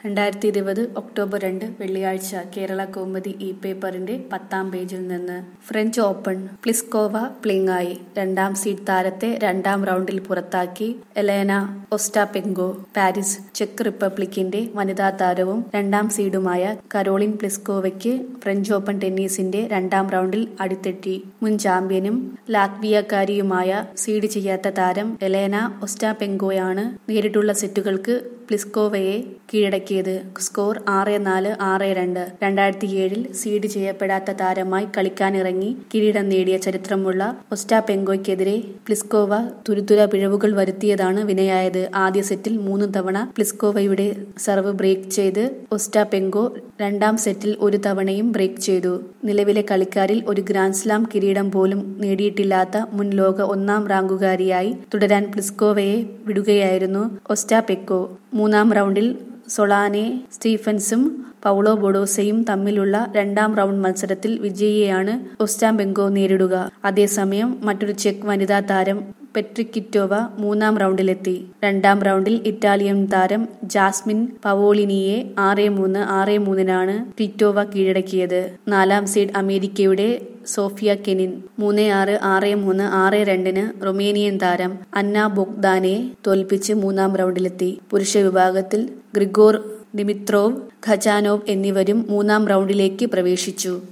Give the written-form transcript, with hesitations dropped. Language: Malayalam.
2020 ഒക്ടോബർ 2 വെള്ളിയാഴ്ച കേരള കൗമുദി പേപ്പറിന്റെ 10-ാം പേജിൽ നിന്ന്. ഫ്രഞ്ച് ഓപ്പൺ പ്ലിസ്കോവ പ്ലിങ്ങായി. 2-ാം സീഡ് താരത്തെ 2-ാം റൗണ്ടിൽ പുറത്താക്കി എലേന ഒസ്റ്റാപെങ്കോ. പാരീസ്. ചെക്ക് റിപ്പബ്ലിക്കിന്റെ വനിതാ താരവും 2-ാം സീഡുമായ കരോളിൻ പ്ലിസ്കോവയ്ക്ക് ഫ്രഞ്ച് ഓപ്പൺ ടെന്നീസിന്റെ 2-ാം റൗണ്ടിൽ അടിതെറ്റി. മുൻ ചാമ്പ്യനും ലാത്വിയക്കാരിയുമായ സീഡ് ചെയ്യാത്ത താരം എലേന ഒസ്റ്റാപെങ്കോയാണ് നേരിട്ടുള്ള സെറ്റുകൾക്ക് പ്ലിസ്കോവയെ കീഴടക്കിയത്. സ്കോർ 6-4, 6-2. 2007 സീഡ് ചെയ്യപ്പെടാത്ത താരമായി കളിക്കാനിറങ്ങി കിരീടം നേടിയ ചരിത്രമുള്ള ഒസ്റ്റാപെങ്കോയ്ക്കെതിരെ പ്ലിസ്കോവ തുരുതുര പിഴവുകൾ വരുത്തിയതാണ് വിനയായത്. ആദ്യ സെറ്റിൽ 3 തവണ പ്ലിസ്കോവയുടെ സർവ് ബ്രേക്ക് ചെയ്ത് ഒസ്റ്റാപെങ്കോ 2-ാം സെറ്റിൽ 1 തവണയും ബ്രേക്ക് ചെയ്തു. നിലവിലെ കളിക്കാരിൽ ഒരു ഗ്രാൻഡ്സ്ലാം കിരീടം പോലും നേടിയിട്ടില്ലാത്ത മുൻ ലോക 1-ാം റാങ്കുകാരിയായി തുടരാൻ പ്ലിസ്കോവയെ വിടുകയായിരുന്നു ഒസ്റ്റാപെങ്കോ. 3-ാം റൗണ്ടിൽ സൊളാനെ സ്റ്റീഫൻസും പൗളോ ബൊഡോസയും തമ്മിലുള്ള 2-ാം റൗണ്ട് മത്സരത്തിൽ വിജയിയെയാണ് ഒസ്റ്റാപെങ്കോ നേരിടുക. അതേസമയം മറ്റൊരു ചെക്ക് വനിതാ താരം പെട്രിക്കിറ്റോവ 3-ാം റൗണ്ടിലെത്തി. 2-ാം റൗണ്ടിൽ ഇറ്റാലിയൻ താരം ജാസ്മിൻ പവോളിനിയെ 6-3, 6-3 ക്വിറ്റോവ കീഴടക്കിയത്. 4-ാം സീഡ് അമേരിക്കയുടെ സോഫിയ കെനിൻ 3-6, 6-3, 6-2 റൊമേനിയൻ താരം അന്ന ബൊഗ്ദാനെ തോൽപ്പിച്ച് 3-ാം റൗണ്ടിലെത്തി. പുരുഷ വിഭാഗത്തിൽ ഗ്രിഗോർ ദിമിത്രോവ്, ഖജാനോവ് എന്നിവരും 3-ാം റൗണ്ടിലേക്ക് പ്രവേശിച്ചു.